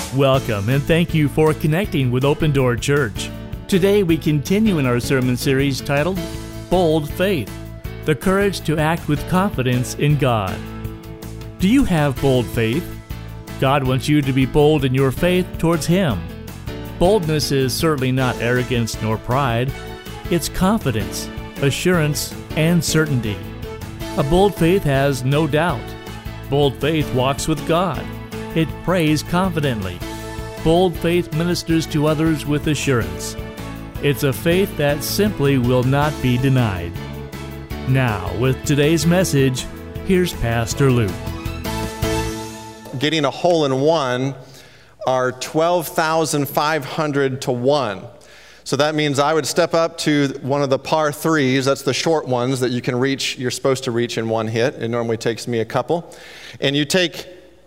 Welcome and thank you for connecting with Open Door Church. Today we continue in our sermon series titled Bold Faith, the courage to act with confidence in God. Do you have bold faith? God wants you to be bold in your faith towards Him. Boldness is certainly not arrogance nor pride. It's confidence, assurance, and certainty. A bold faith has no doubt. Bold faith walks with God. It prays confidently. Bold faith ministers to others with assurance. It's a faith that simply will not be denied. Now, with today's message, here's Pastor Luke. Getting a hole in one are 12,500 to 1. So that means I would step up to one of the par threes. That's the short ones that you can reach, you're supposed to reach in one hit. It normally takes me a couple. And you take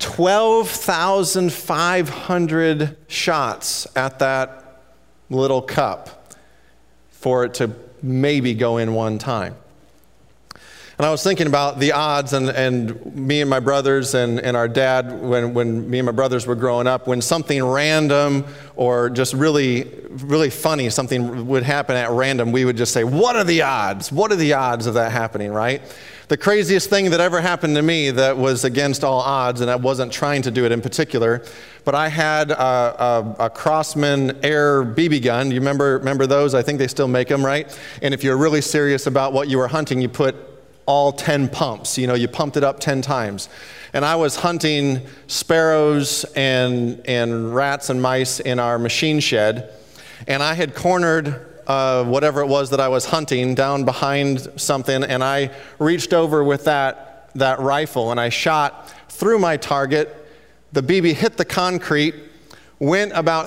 12,500 shots at that little cup for it to maybe go in one time. And I was thinking about the odds, and me and my brothers and our dad, when me and my brothers were growing up, when something random or just really, really funny, something would happen at random, we would just say, what are the odds? What are the odds of that happening, right? The craziest thing that ever happened to me that was against all odds, and I wasn't trying to do it in particular, but I had a Crosman Air BB gun. You remember those? I think they still make them, right? And if you're really serious about what you were hunting, you put all 10 pumps. You know, you pumped it up 10 times. And I was hunting sparrows and rats and mice in our machine shed, and I had cornered whatever it was that I was hunting down behind something, and I reached over with that rifle and I shot through my target. The BB hit the concrete, went about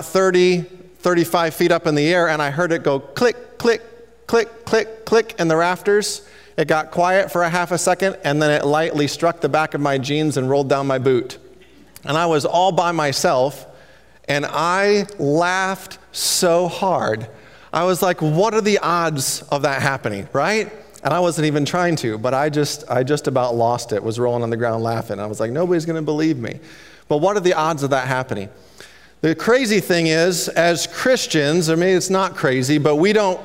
35 feet up in the air, and I heard it go click, click, click, click, click in the rafters. It got quiet for a half a second, and then it lightly struck the back of my jeans and rolled down my boot. And I was all by myself, and I laughed so hard. I was like, what are the odds of that happening, right? And I wasn't even trying to, but I just about lost it, was rolling on the ground laughing. I was like, nobody's going to believe me. But what are the odds of that happening? The crazy thing is, as Christians, I mean, it's not crazy, but we don't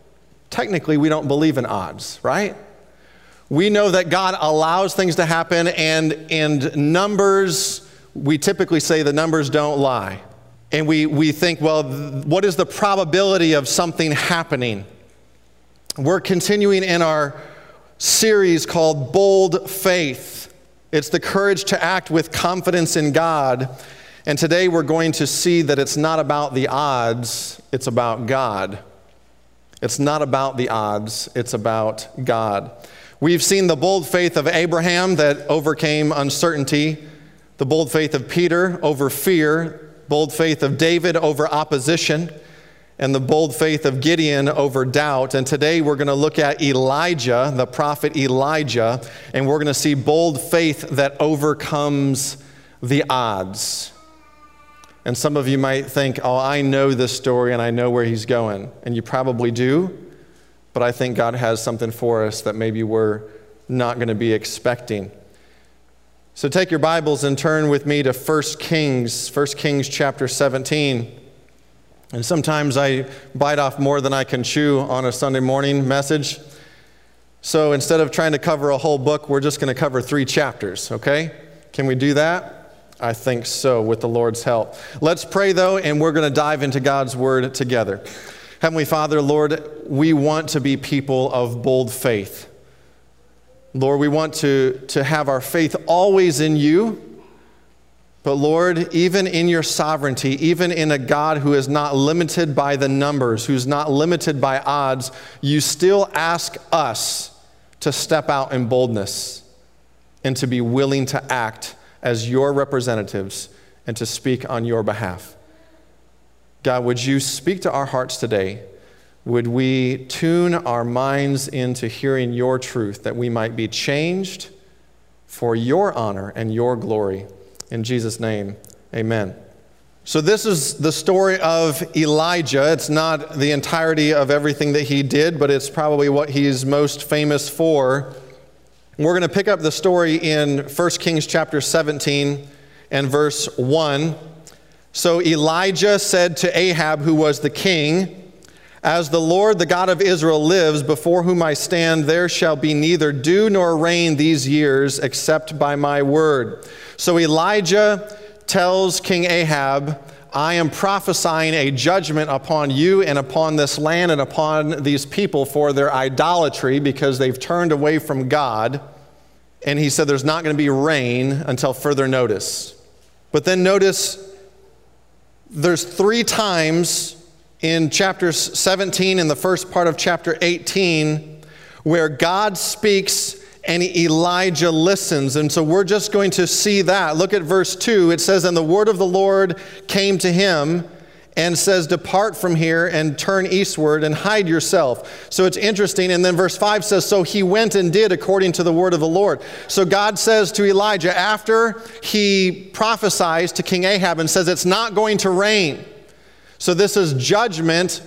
believe in odds, right? We know that God allows things to happen, and numbers, we typically say the numbers don't lie. And we think, well, what is the probability of something happening? We're continuing in our series called Bold Faith. It's the courage to act with confidence in God. And today we're going to see that it's not about the odds, it's about God. It's not about the odds, it's about God. We've seen the bold faith of Abraham that overcame uncertainty, the bold faith of Peter over fear, bold faith of David over opposition, and the bold faith of Gideon over doubt. And today we're going to look at Elijah, the prophet Elijah, and we're going to see bold faith that overcomes the odds. And some of you might think, oh, I know this story and I know where he's going. And you probably do, but I think God has something for us that maybe we're not going to be expecting. So take your Bibles and turn with me to 1 Kings chapter 17. And sometimes I bite off more than I can chew on a Sunday morning message. So instead of trying to cover a whole book, we're just going to cover 3 chapters, okay? Can we do that? I think so, with the Lord's help. Let's pray, though, and we're going to dive into God's Word together. Heavenly Father, Lord, we want to be people of bold faith. Lord, we want to have our faith always in you. But Lord, even in your sovereignty, even in a God who is not limited by the numbers, who's not limited by odds, you still ask us to step out in boldness and to be willing to act as your representatives and to speak on your behalf. God, would you speak to our hearts today? Would we tune our minds into hearing your truth, that we might be changed for your honor and your glory? In Jesus' name, amen. So this is the story of Elijah. It's not the entirety of everything that he did, but it's probably what he's most famous for. We're going to pick up the story in 1 Kings chapter 17 and verse 1. So Elijah said to Ahab, who was the king, "As the Lord, the God of Israel, lives, before whom I stand, there shall be neither dew nor rain these years, except by my word." So Elijah tells King Ahab, "I am prophesying a judgment upon you and upon this land and upon these people for their idolatry, because they've turned away from God." And he said there's not going to be rain until further notice. But then notice there's 3 times in chapter 17 and the first part of chapter 18 where God speaks and Elijah listens. And so we're just going to see that. Look at verse 2. It says, "And the word of the Lord came to him and says, 'Depart from here and turn eastward and hide yourself.'" So it's interesting. And then verse 5 says, "So he went and did according to the word of the Lord." So God says to Elijah, after he prophesies to King Ahab and says it's not going to rain. So this is judgment.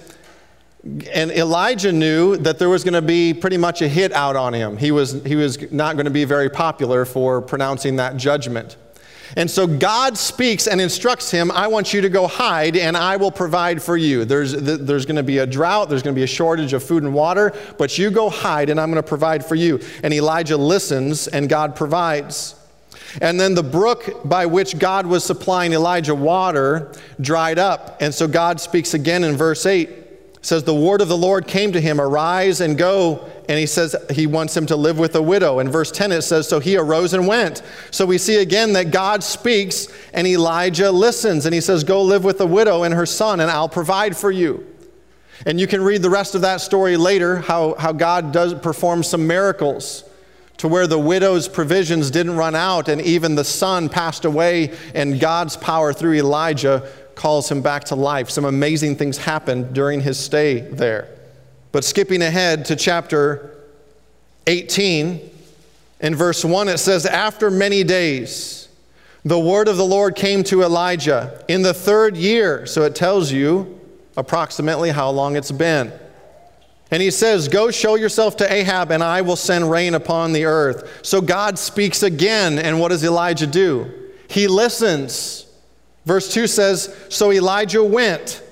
And Elijah knew that there was going to be pretty much a hit out on him. He was not going to be very popular for pronouncing that judgment. And so God speaks and instructs him, "I want you to go hide and I will provide for you." There's going to be a drought, there's going to be a shortage of food and water, but you go hide and I'm going to provide for you. And Elijah listens and God provides. And then the brook by which God was supplying Elijah water dried up. And so God speaks again in verse 8. It says, "The word of the Lord came to him, 'Arise and go.'" And he says he wants him to live with a widow. In verse 10 it says, "So he arose and went." So we see again that God speaks and Elijah listens. And he says, "Go live with a widow and her son, and I'll provide for you." And you can read the rest of that story later, how God does perform some miracles to where the widow's provisions didn't run out, and even the son passed away, and God's power through Elijah calls him back to life. Some amazing things happened during his stay there. But skipping ahead to chapter 18, in verse 1 it says, "After many days, the word of the Lord came to Elijah in the 3rd year." So it tells you approximately how long it's been. And he says, "Go show yourself to Ahab, and I will send rain upon the earth." So God speaks again, and what does Elijah do? He listens. Verse 2 says, "So Elijah went."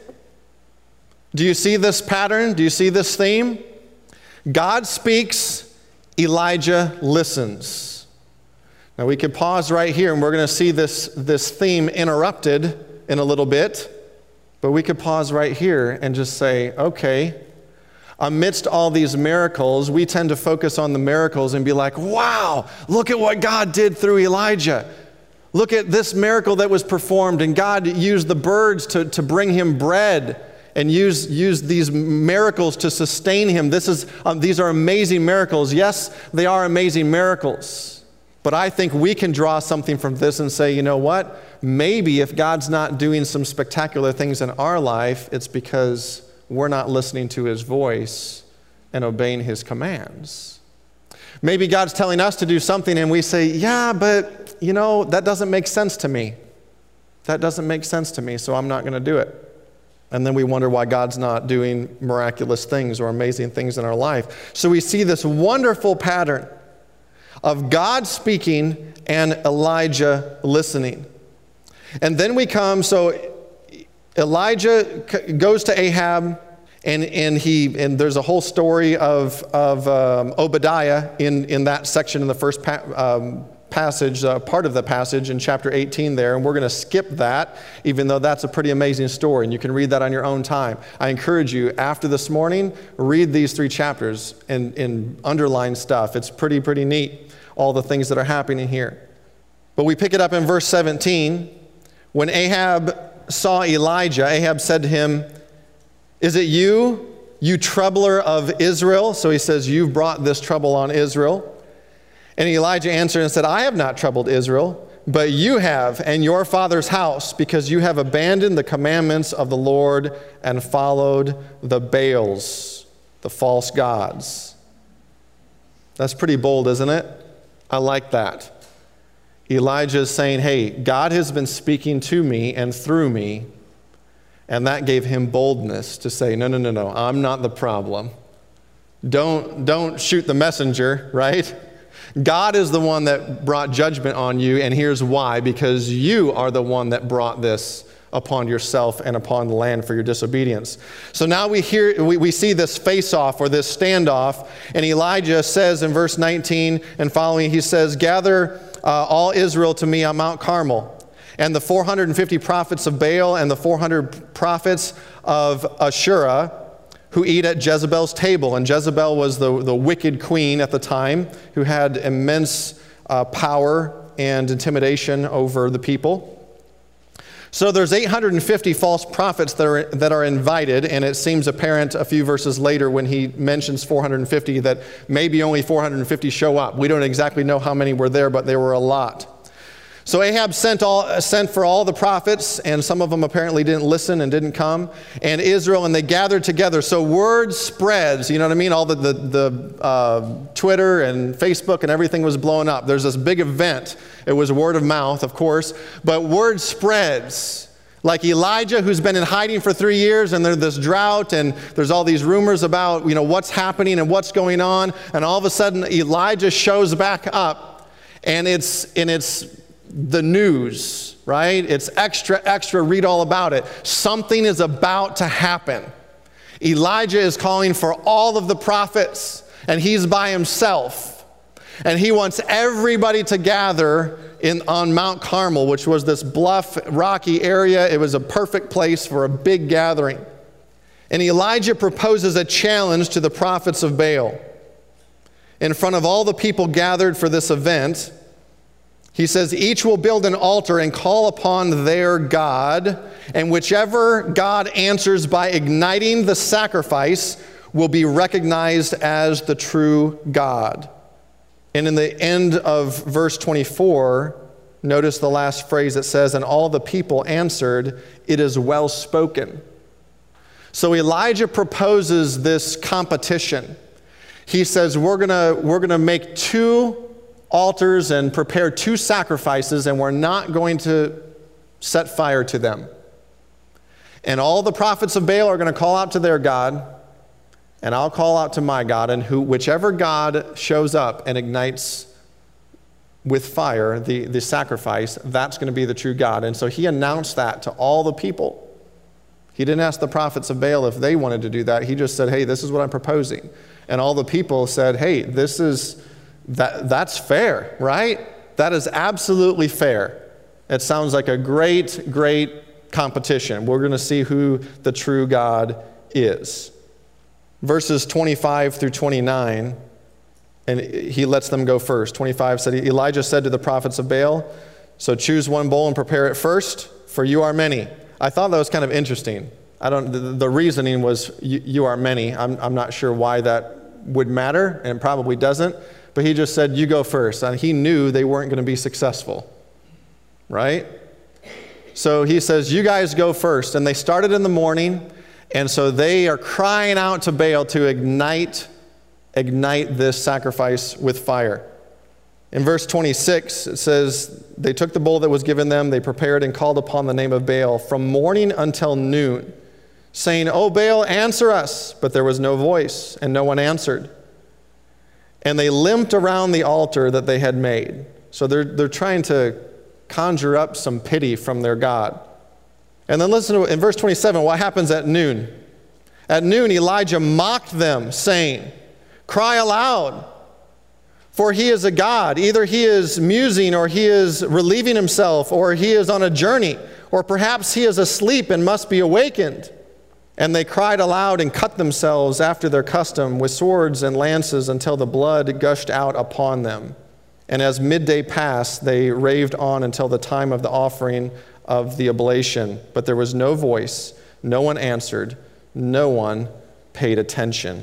Do you see this pattern? Do you see this theme? God speaks, Elijah listens. Now we could pause right here, and we're going to see this theme interrupted in a little bit. But we could pause right here and just say, okay, amidst all these miracles, we tend to focus on the miracles and be like, wow, look at what God did through Elijah. Look at this miracle that was performed, and God used the birds to bring him bread and used these miracles to sustain him. These are amazing miracles. Yes, they are amazing miracles. But I think we can draw something from this and say, you know what? Maybe if God's not doing some spectacular things in our life, it's because we're not listening to his voice and obeying his commands. Maybe God's telling us to do something and we say, yeah, but that doesn't make sense to me. That doesn't make sense to me, so I'm not going to do it. And then we wonder why God's not doing miraculous things or amazing things in our life. So we see this wonderful pattern of God speaking and Elijah listening. And then we come, so Elijah goes to Ahab, and there's a whole story of Obadiah in that section in the first passage, part of the passage in chapter 18 there, and we're going to skip that, even though that's a pretty amazing story, and you can read that on your own time. I encourage you, after this morning, read these 3 chapters and underline stuff. It's pretty neat, all the things that are happening here. But we pick it up in verse 17. When Ahab saw Elijah, Ahab said to him, "Is it you troubler of Israel?" So he says, "You've brought this trouble on Israel." And Elijah answered and said, "I have not troubled Israel, but you have, and your father's house, because you have abandoned the commandments of the Lord and followed the Baals, the false gods." That's pretty bold, isn't it? I like that. Elijah is saying, hey, God has been speaking to me and through me, and that gave him boldness to say, no, I'm not the problem. Don't shoot the messenger, right? God is the one that brought judgment on you, and here's why, because you are the one that brought this upon yourself and upon the land for your disobedience. So now we see this face-off or this standoff, and Elijah says in verse 19 and following, he says, gather all Israel to me on Mount Carmel, and the 450 prophets of Baal and the 400 prophets of Asherah who eat at Jezebel's table. And Jezebel was the wicked queen at the time who had immense power and intimidation over the people. So there's 850 false prophets that are invited, and it seems apparent a few verses later when he mentions 450 that maybe only 450 show up. We don't exactly know how many were there, but there were a lot. So Ahab sent for all the prophets, and some of them apparently didn't listen and didn't come, and Israel, and they gathered together. So word spreads, you know what I mean? All the Twitter and Facebook and everything was blowing up. There's this big event. It was word of mouth, of course, but word spreads. Like Elijah, who's been in hiding for 3 years, and there's this drought, and there's all these rumors about, what's happening and what's going on, and all of a sudden Elijah shows back up, and it's the news, right? It's extra, read all about it. Something is about to happen. Elijah is calling for all of the prophets, and he's by himself. And he wants everybody to gather on Mount Carmel, which was this bluff, rocky area. It was a perfect place for a big gathering. And Elijah proposes a challenge to the prophets of Baal. In front of all the people gathered for this event, he says, each will build an altar and call upon their God, and whichever God answers by igniting the sacrifice will be recognized as the true God. And in the end of verse 24, notice the last phrase that says, and all the people answered, it is well spoken. So Elijah proposes this competition. He says, we're gonna make 2 altars and prepare 2 sacrifices, and we're not going to set fire to them. And all the prophets of Baal are going to call out to their God, and I'll call out to my God, and whichever God shows up and ignites with fire the sacrifice, that's going to be the true God. And so he announced that to all the people. He didn't ask the prophets of Baal if they wanted to do that. He just said, hey, this is what I'm proposing. And all the people said, hey, that's fair, right? That is absolutely fair. It sounds like a great, great competition. We're going to see who the true God is. Verses 25 through 29, and he lets them go first. 25 said, Elijah said to the prophets of Baal, so choose one bull and prepare it first, for you are many. I thought that was kind of interesting. The reasoning was you are many. I'm not sure why that would matter, and it probably doesn't. But he just said, you go first. And he knew they weren't going to be successful, right? So he says, you guys go first. And they started in the morning, and so they are crying out to Baal to ignite this sacrifice with fire. In verse 26, it says, they took the bull that was given them, they prepared and called upon the name of Baal from morning until noon, saying, O Baal, answer us. But there was no voice, and no one answered. And they limped around the altar that they had made. So they're trying to conjure up some pity from their God. And then listen to in verse 27, what happens at noon? At noon, Elijah mocked them, saying, cry aloud, for he is a God. Either he is musing, or he is relieving himself, or he is on a journey, or perhaps he is asleep and must be awakened. And they cried aloud and cut themselves after their custom with swords and lances until the blood gushed out upon them. And as midday passed, they raved on until the time of the offering of the oblation. But there was no voice, no one answered, no one paid attention.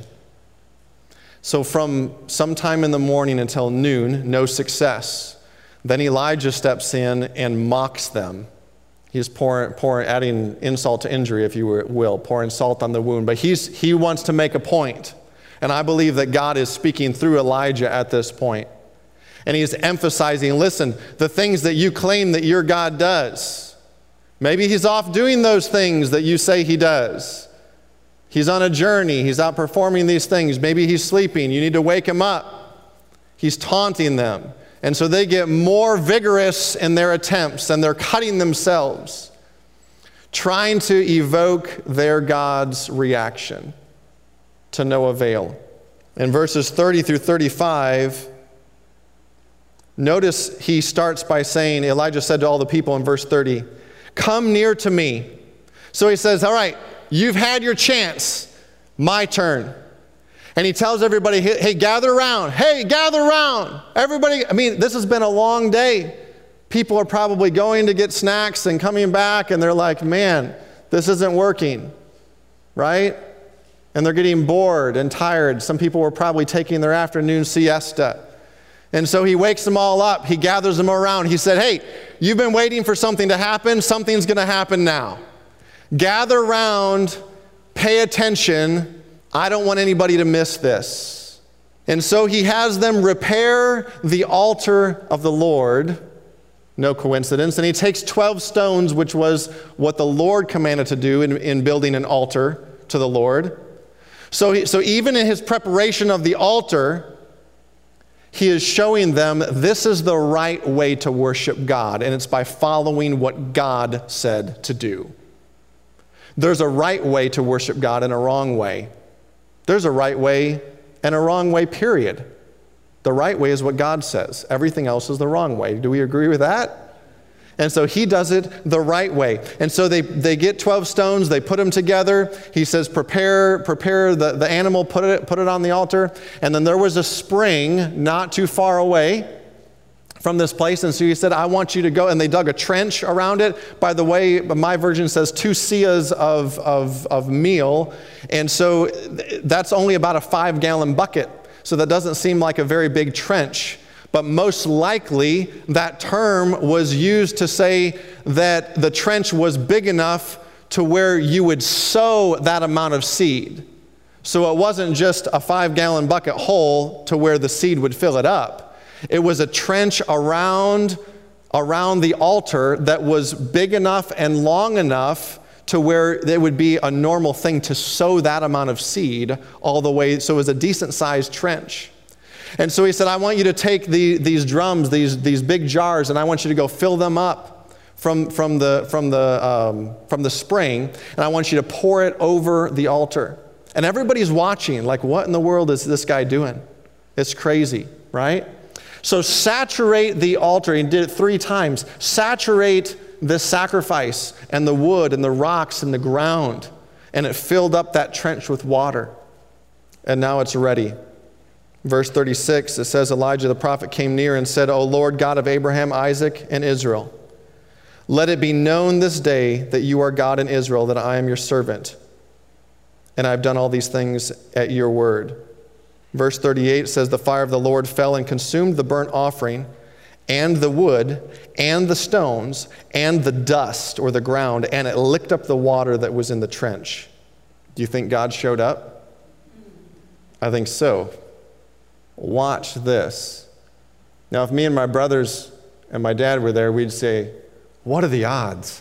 So from sometime in the morning until noon, no success. Then Elijah steps in and mocks them. He's adding insult to injury, if you will, pouring salt on the wound. But he wants to make a point. And I believe that God is speaking through Elijah at this point. And he's emphasizing, listen, the things that you claim that your God does. Maybe he's off doing those things that you say he does. He's on a journey. He's out performing these things. Maybe he's sleeping. You need to wake him up. He's taunting them. And so they get more vigorous in their attempts, and they're cutting themselves. trying to evoke their God's reaction to no avail. In verses 30 through 35, notice he starts by saying, Elijah said to all the people in verse 30, "Come near to me." So he says, all right, you've had your chance, my turn. And he tells everybody, hey, gather around. Hey, gather around. Everybody, this has been a long day. People are probably going to get snacks and coming back, and they're like, man, this isn't working, right? And they're getting bored and tired. Some people were probably taking their afternoon siesta. And so he wakes them all up. He gathers them around. He said, hey, you've been waiting for something to happen. Something's going to happen now. Gather around, pay attention. I don't want anybody to miss this. And so he has them repair the altar of the Lord. No coincidence. And he takes 12 stones, which was what the Lord commanded to do in building an altar to the Lord. So even in his preparation of the altar, he is showing them this is the right way to worship God, and it's by following what God said to do. There's a right way to worship God and a wrong way. There's a right way and a wrong way, period. The right way is what God says. Everything else is the wrong way. Do we agree with that? And so he does it the right way. And so they get 12 stones, they put them together. He says, prepare the animal, put it on the altar. And then there was a spring not too far away from this place. And so he said, I want you to go. And they dug a trench around it. By the way, my version says 2 seahs of meal. And so that's only about a 5-gallon bucket. So that doesn't seem like a very big trench. But most likely, that term was used to say that the trench was big enough to where you would sow that amount of seed. So it wasn't just a 5-gallon bucket hole to where the seed would fill it up. It was a trench around the altar that was big enough and long enough to where it would be a normal thing to sow that amount of seed all the way. So it was a decent-sized trench. And so he said, I want you to take these drums, these big jars, and I want you to go fill them up from the spring, and I want you to pour it over the altar. And everybody's watching, like, what in the world is this guy doing? It's crazy, right? So saturate the altar. He did it 3 times. Saturate the sacrifice and the wood and the rocks and the ground. And it filled up that trench with water. And now it's ready. Verse 36, it says, Elijah the prophet came near and said, O Lord God of Abraham, Isaac, and Israel, let it be known this day that you are God in Israel, that I am your servant, and I have done all these things at your word. Verse 38 says, the fire of the Lord fell and consumed the burnt offering and the wood and the stones and the dust or the ground, and it licked up the water that was in the trench. Do you think God showed up? I think so. Watch this. Now, if me and my brothers and my dad were there, we'd say, what are the odds?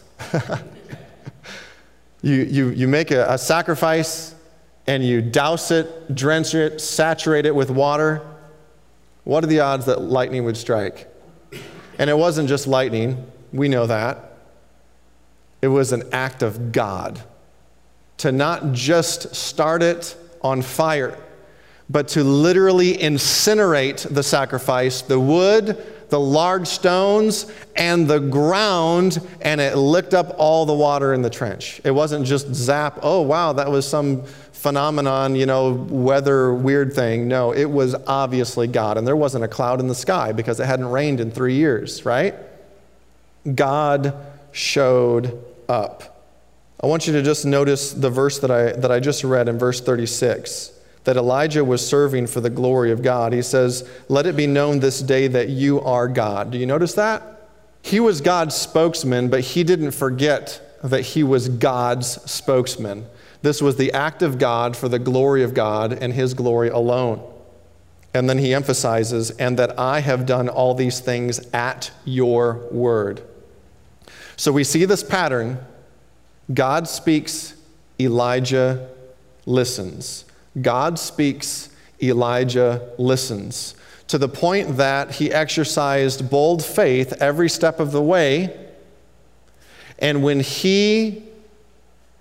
You make a sacrifice and you douse it, drench it, saturate it with water. What are the odds that lightning would strike? And it wasn't just lightning. We know that. It was an act of God to not just start it on fire, but to literally incinerate the sacrifice, the wood, the large stones, and the ground, and it licked up all the water in the trench. It wasn't just zap, oh wow, that was some phenomenon, weather weird thing. No, it was obviously God, and there wasn't a cloud in the sky because it hadn't rained in 3 years, right? God showed up. I want you to just notice the verse that I just read in verse 36. That Elijah was serving for the glory of God. He says, let it be known this day that you are God. Do you notice that? He was God's spokesman, but he didn't forget that he was God's spokesman. This was the act of God for the glory of God and his glory alone. And then he emphasizes, and that I have done all these things at your word. So we see this pattern. God speaks, Elijah listens. God speaks, Elijah listens, to the point that he exercised bold faith every step of the way. And when he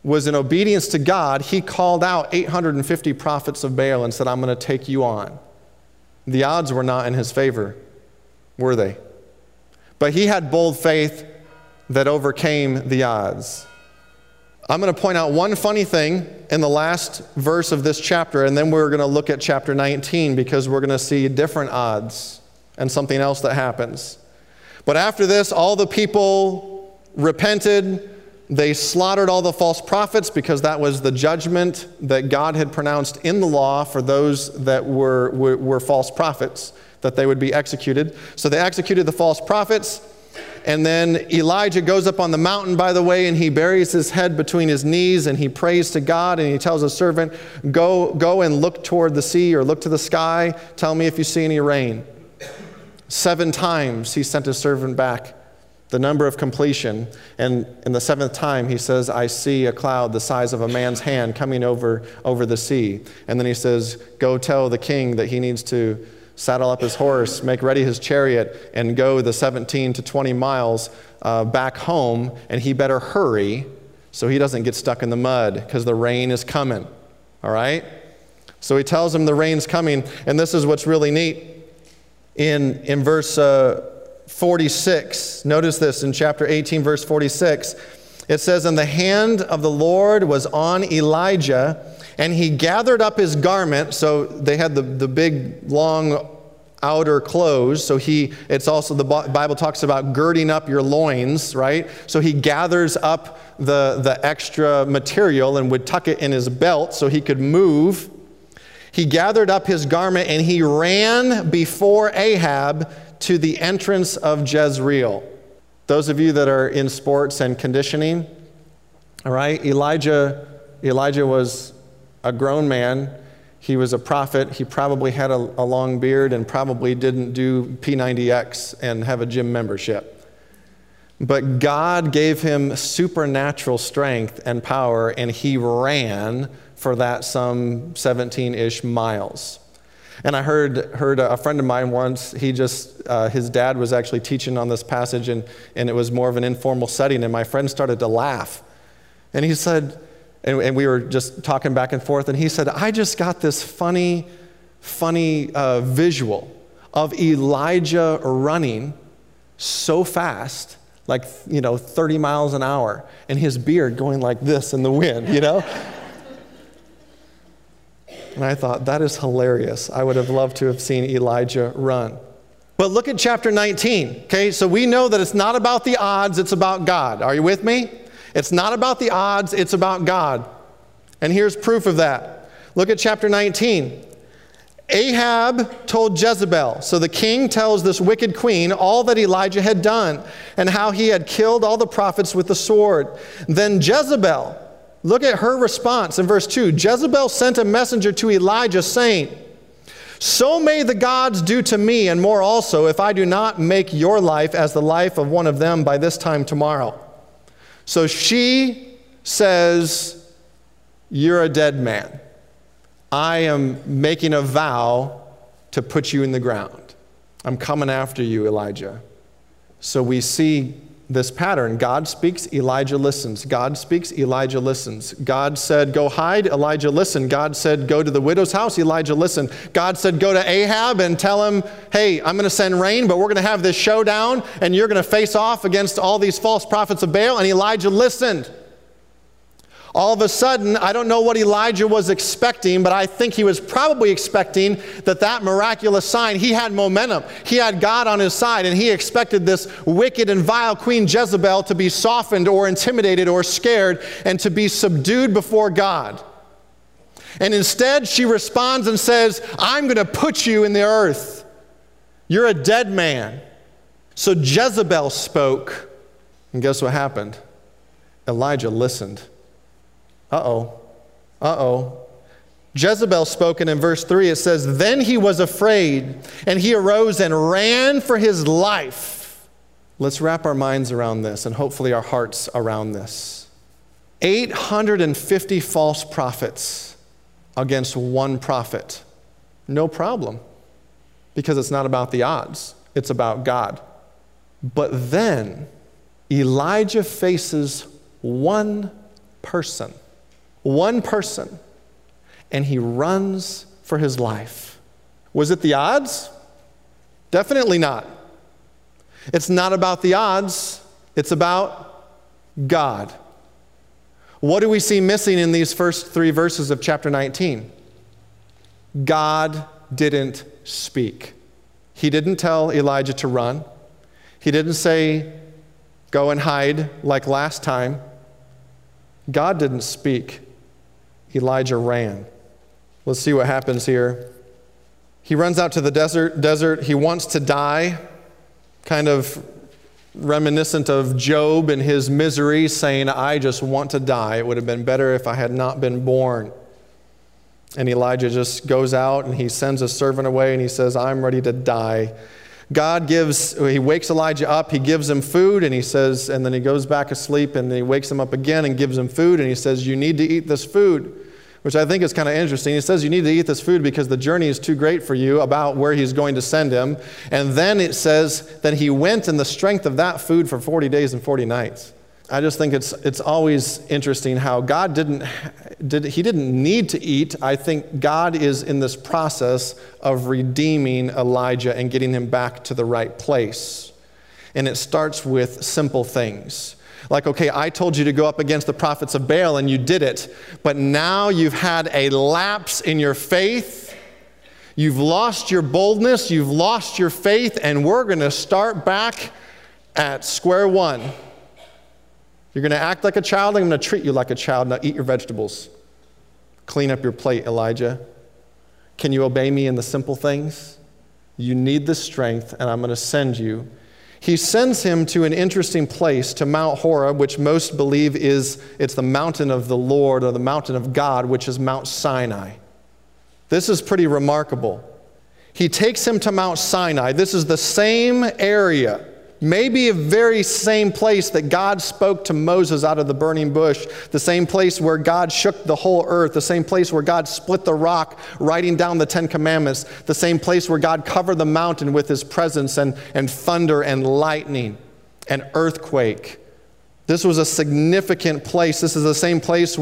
was in obedience to God, he called out 850 prophets of Baal and said, I'm going to take you on. The odds were not in his favor, were they? But he had bold faith that overcame the odds. I'm going to point out one funny thing in the last verse of this chapter, and then we're going to look at chapter 19 because we're going to see different odds and something else that happens. But after this, all the people repented. They slaughtered all the false prophets because that was the judgment that God had pronounced in the law for those that were false prophets, that they would be executed. So they executed the false prophets. And then Elijah goes up on the mountain, by the way, and he buries his head between his knees and he prays to God and he tells his servant, go and look toward the sea or look to the sky. Tell me if you see any rain. 7 times he sent his servant back, the number of completion. And in the 7th time he says, I see a cloud the size of a man's hand coming over the sea. And then he says, go tell the king that he needs to saddle up his horse, make ready his chariot, and go the 17 to 20 miles back home, and he better hurry so he doesn't get stuck in the mud because the rain is coming, all right? So he tells him the rain's coming, and this is what's really neat. In verse 46, notice this in chapter 18, verse 46, it says, and the hand of the Lord was on Elijah, and he gathered up his garment. So they had the big, long outer clothes. So it's also, the Bible talks about girding up your loins, right? So he gathers up the extra material and would tuck it in his belt so he could move. He gathered up his garment and he ran before Ahab to the entrance of Jezreel. Those of you that are in sports and conditioning, all right, Elijah was a grown man. He was a prophet. He probably had a long beard and probably didn't do P90X and have a gym membership. But God gave him supernatural strength and power, and he ran for that some 17-ish miles. And I heard a friend of mine once, his dad was actually teaching on this passage, and it was more of an informal setting, and my friend started to laugh. And he said, and we were just talking back and forth, and he said, I just got this funny visual of Elijah running so fast, like, 30 miles an hour, and his beard going like this in the wind, And I thought, that is hilarious. I would have loved to have seen Elijah run. But look at chapter 19, okay? So we know that it's not about the odds, it's about God. Are you with me? It's not about the odds, it's about God. And here's proof of that. Look at chapter 19. Ahab told Jezebel, so the king tells this wicked queen all that Elijah had done and how he had killed all the prophets with the sword. Then Jezebel, look at her response in verse 2. Jezebel sent a messenger to Elijah saying, so may the gods do to me and more also if I do not make your life as the life of one of them by this time tomorrow. So she says, you're a dead man. I am making a vow to put you in the ground. I'm coming after you, Elijah. So we see this pattern. God speaks, Elijah listens. God speaks, Elijah listens. God said, go hide, Elijah listened. God said, go to the widow's house, Elijah listened. God said, go to Ahab and tell him, hey, I'm going to send rain, but we're going to have this showdown, and you're going to face off against all these false prophets of Baal. And Elijah listened. All of a sudden, I don't know what Elijah was expecting, but I think he was probably expecting that miraculous sign, he had momentum. He had God on his side, and he expected this wicked and vile Queen Jezebel to be softened or intimidated or scared and to be subdued before God. And instead, she responds and says, I'm going to put you in the earth. You're a dead man. So Jezebel spoke, and guess what happened? Elijah listened. Jezebel spoke, and in verse 3 it says, then he was afraid, and he arose and ran for his life. Let's wrap our minds around this, and hopefully our hearts around this. 850 false prophets against one prophet. No problem, because it's not about the odds. It's about God. But then Elijah faces one person. One person. And he runs for his life. Was it the odds? Definitely not. It's not about the odds. It's about God. What do we see missing in these first 3 verses of chapter 19? God didn't speak. He didn't tell Elijah to run. He didn't say, go and hide like last time. God didn't speak. Elijah ran. Let's see what happens here. He runs out to the desert. He wants to die, kind of reminiscent of Job and his misery, saying, I just want to die. It would have been better if I had not been born. And Elijah just goes out and he sends a servant away and he says, I'm ready to die. He wakes Elijah up, he gives him food, and he says, and then he goes back asleep, and then he wakes him up again and gives him food, and he says, you need to eat this food, which I think is kind of interesting. He says, you need to eat this food because the journey is too great for you, about where he's going to send him. And then it says that he went in the strength of that food for 40 days and 40 nights. I just think it's always interesting how God didn't need to eat. I think God is in this process of redeeming Elijah and getting him back to the right place. And it starts with simple things. Like, okay, I told you to go up against the prophets of Baal and you did it, but now you've had a lapse in your faith. You've lost your boldness, you've lost your faith, and we're going to start back at square one. You're going to act like a child, I'm going to treat you like a child. Now eat your vegetables. Clean up your plate, Elijah. Can you obey me in the simple things? You need the strength, and I'm going to send you. He sends him to an interesting place, to Mount Horeb, which most believe it's the mountain of the Lord, or the mountain of God, which is Mount Sinai. This is pretty remarkable. He takes him to Mount Sinai. This is the same area, maybe a very same place that God spoke to Moses out of the burning bush, the same place where God shook the whole earth, the same place where God split the rock, writing down the 10 Commandments, the same place where God covered the mountain with his presence and thunder and lightning and earthquake. This was a significant place. This is the same place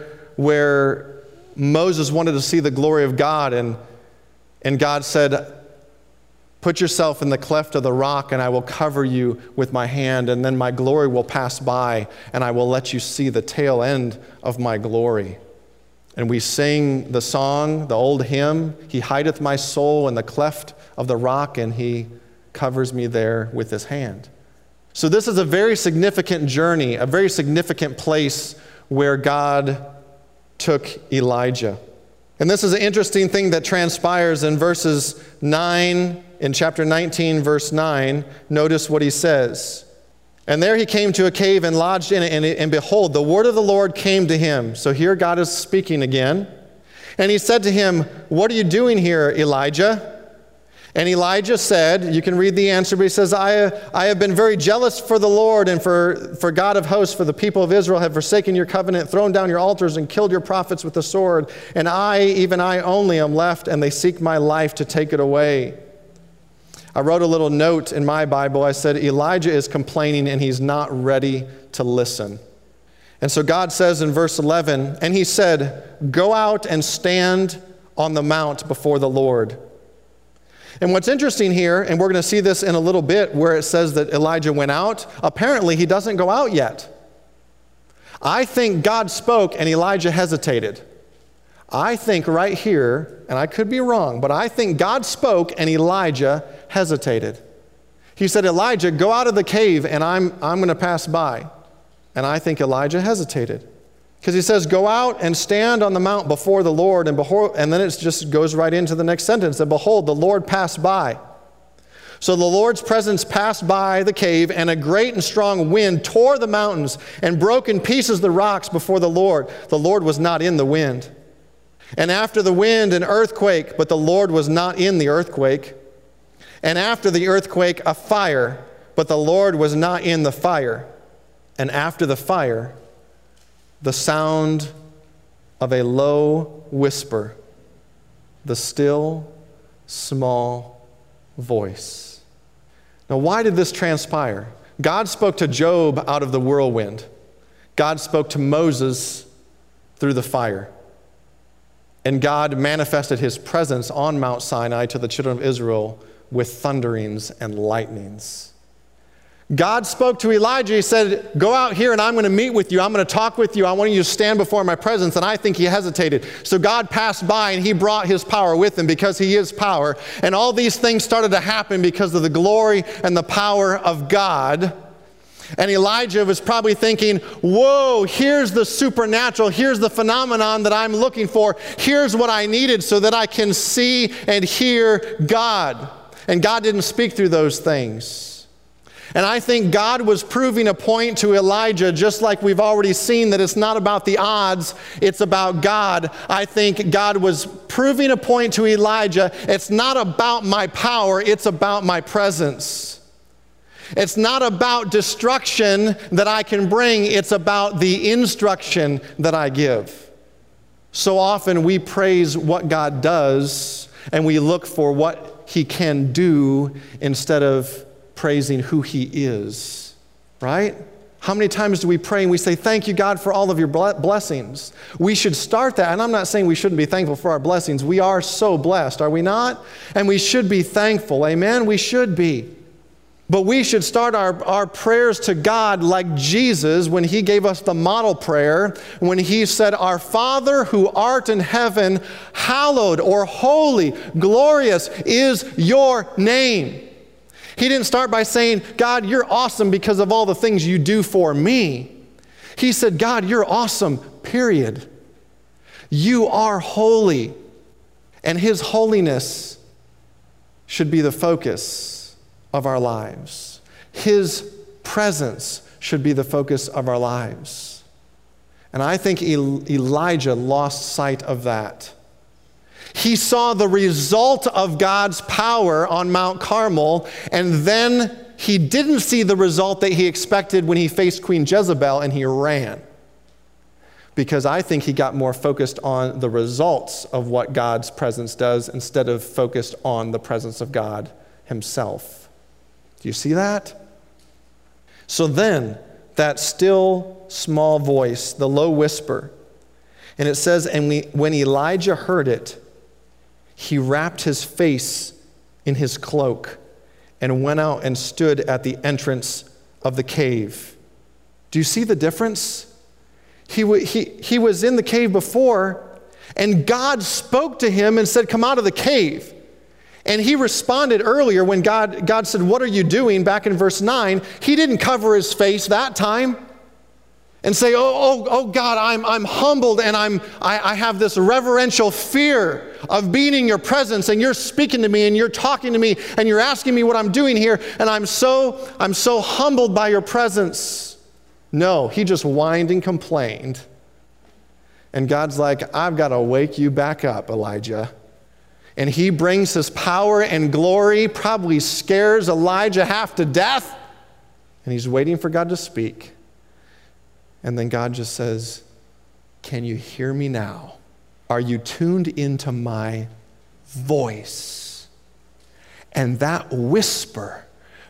where Moses wanted to see the glory of God, and God said, put yourself in the cleft of the rock, and I will cover you with my hand, and then my glory will pass by, and I will let you see the tail end of my glory. And we sing the song, the old hymn, He hideth my soul in the cleft of the rock, and He covers me there with His hand. So this is a very significant journey, a very significant place where God took Elijah. And this is an interesting thing that transpires in verses 9, in chapter 19, verse 9. Notice what he says. And there he came to a cave and lodged in it, and behold, the word of the Lord came to him. So here God is speaking again. And he said to him, what are you doing here, Elijah? And Elijah said, you can read the answer, but he says, I have been very jealous for the Lord and for God of hosts, for the people of Israel have forsaken your covenant, thrown down your altars, and killed your prophets with the sword. And I, even I only, am left, and they seek my life to take it away. I wrote a little note in my Bible. I said, Elijah is complaining, and he's not ready to listen. And so God says in verse 11, and he said, go out and stand on the mount before the Lord. And what's interesting here, and we're going to see this in a little bit where it says that Elijah went out, apparently he doesn't go out yet. I think God spoke and Elijah hesitated. I think right here, and I could be wrong, but I think God spoke and Elijah hesitated. He said, Elijah, go out of the cave and I'm going to pass by. And I think Elijah hesitated. Because he says, go out and stand on the mount before the Lord, and then it just goes right into the next sentence, that behold, the Lord passed by. So the Lord's presence passed by the cave, and a great and strong wind tore the mountains and broke in pieces the rocks before the Lord. The Lord was not in the wind. And after the wind, an earthquake, but the Lord was not in the earthquake. And after the earthquake, a fire, but the Lord was not in the fire. And after the fire, the sound of a low whisper, the still, small voice. Now, why did this transpire? God spoke to Job out of the whirlwind. God spoke to Moses through the fire. And God manifested his presence on Mount Sinai to the children of Israel with thunderings and lightnings. God spoke to Elijah. He said, go out here and I'm going to meet with you. I'm going to talk with you. I want you to stand before my presence. And I think he hesitated. So God passed by and he brought his power with him because he is power. And all these things started to happen because of the glory and the power of God. And Elijah was probably thinking, whoa, here's the supernatural. Here's the phenomenon that I'm looking for. Here's what I needed so that I can see and hear God. And God didn't speak through those things. And I think God was proving a point to Elijah, just like we've already seen, that it's not about the odds, it's about God. I think God was proving a point to Elijah. It's not about my power, it's about my presence. It's not about destruction that I can bring, it's about the instruction that I give. So often we praise what God does and we look for what he can do instead of praising who he is, right? How many times do we pray and we say, thank you, God, for all of your blessings? We should start that. And I'm not saying we shouldn't be thankful for our blessings. We are so blessed, are we not? And we should be thankful, amen? We should be. But we should start our prayers to God like Jesus when he gave us the model prayer, when he said, our Father who art in heaven, hallowed or holy, glorious is your name. He didn't start by saying, God, you're awesome because of all the things you do for me. He said, God, you're awesome, period. You are holy. And his holiness should be the focus of our lives. His presence should be the focus of our lives. And I think Elijah lost sight of that. He saw the result of God's power on Mount Carmel, and then he didn't see the result that he expected when he faced Queen Jezebel, and he ran. Because I think he got more focused on the results of what God's presence does instead of focused on the presence of God himself. Do you see that? So then, that still small voice, the low whisper, and it says, and when Elijah heard it, he wrapped his face in his cloak and went out and stood at the entrance of the cave. Do you see the difference? He was in the cave before, and God spoke to him and said, come out of the cave. And he responded earlier when God said, what are you doing? Back in verse 9, he didn't cover his face that time and say, oh God, I'm humbled and I have this reverential fear of being in your presence, and you're speaking to me and you're talking to me and you're asking me what I'm doing here, and I'm so humbled by your presence. No, he just whined and complained. And God's like, I've got to wake you back up, Elijah. And he brings his power and glory, probably scares Elijah half to death, and he's waiting for God to speak. And then God just says, can you hear me now? Are you tuned into my voice? And that whisper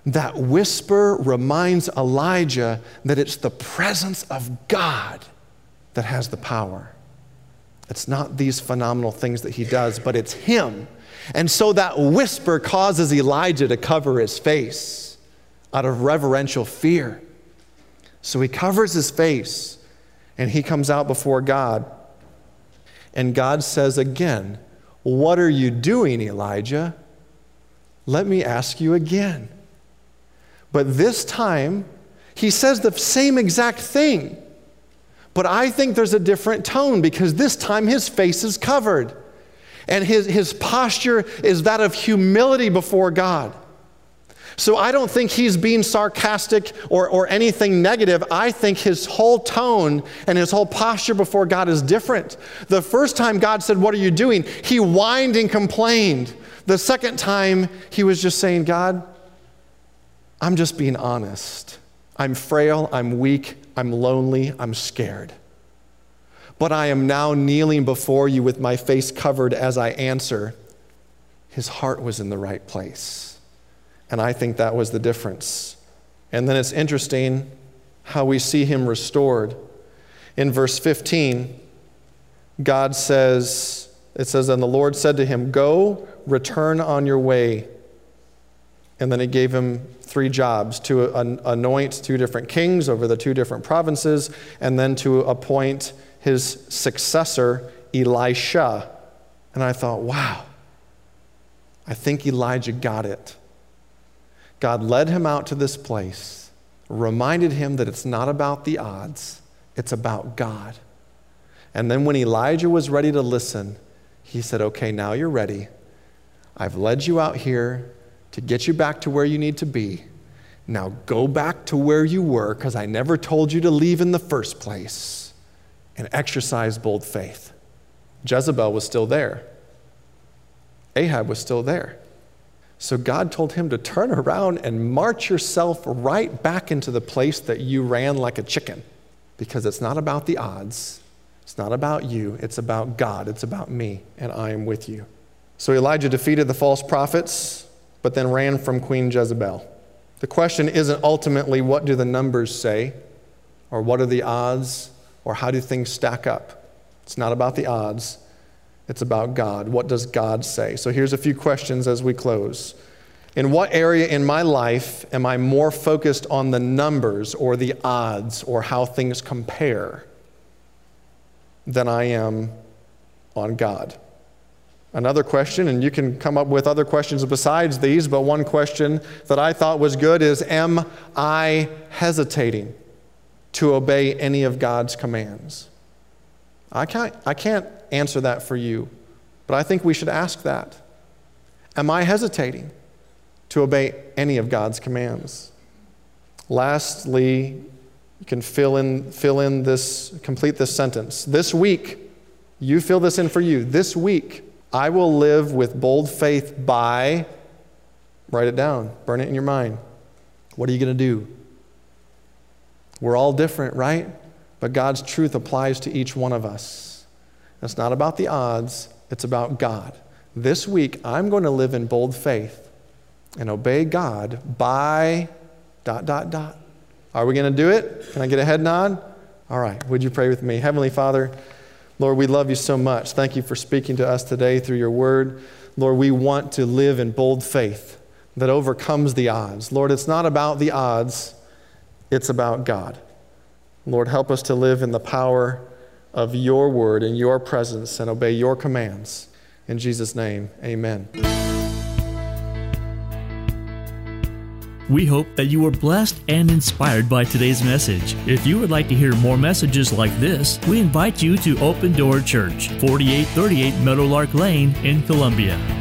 reminds Elijah that it's the presence of God that has the power. It's not these phenomenal things that he does, but it's him. And so that whisper causes Elijah to cover his face out of reverential fear. So he covers his face and he comes out before God. And God says again, what are you doing, Elijah? Let me ask you again. But this time, he says the same exact thing. But I think there's a different tone because this time his face is covered. And his posture is that of humility before God. So I don't think he's being sarcastic or anything negative. I think his whole tone and his whole posture before God is different. The first time God said, what are you doing? He whined and complained. The second time, he was just saying, God, I'm just being honest. I'm frail, I'm weak, I'm lonely, I'm scared. But I am now kneeling before you with my face covered as I answer. His heart was in the right place. And I think that was the difference. And then it's interesting how we see him restored. In verse 15, God says, it says, "And the Lord said to him, 'Go, return on your way.'" And then he gave him 3 jobs: to anoint 2 different kings over the 2 different provinces, and then to appoint his successor, Elisha. And I thought, wow, I think Elijah got it. God led him out to this place, reminded him that it's not about the odds, it's about God. And then when Elijah was ready to listen, he said, "Okay, now you're ready. I've led you out here to get you back to where you need to be. Now go back to where you were, because I never told you to leave in the first place, and exercise bold faith." Jezebel was still there. Ahab was still there. So God told him to turn around and march yourself right back into the place that you ran like a chicken, because it's not about the odds. It's not about you. It's about God. It's about me, and I am with you. So Elijah defeated the false prophets, but then ran from Queen Jezebel. The question isn't ultimately what do the numbers say, or what are the odds, or how do things stack up. It's not about the odds. It's about God. What does God say? So here's a few questions as we close. In what area in my life am I more focused on the numbers or the odds or how things compare than I am on God? Another question, and you can come up with other questions besides these, but one question that I thought was good is, am I hesitating to obey any of God's commands? I can't answer that for you, but I think we should ask that. Am I hesitating to obey any of God's commands? Lastly, you can complete this sentence. This week, you fill this in for you. This week, I will live with bold faith by, write it down, burn it in your mind. What are you going to do? We're all different, right? But God's truth applies to each one of us. It's not about the odds, it's about God. This week, I'm going to live in bold faith and obey God by ... Are we going to do it? Can I get a head nod? All right, would you pray with me? Heavenly Father, Lord, we love you so much. Thank you for speaking to us today through your word. Lord, we want to live in bold faith that overcomes the odds. Lord, it's not about the odds, it's about God. Lord, help us to live in the power of your word and your presence and obey your commands. In Jesus' name, amen. We hope that you were blessed and inspired by today's message. If you would like to hear more messages like this, we invite you to Open Door Church, 4838 Meadowlark Lane in Columbia.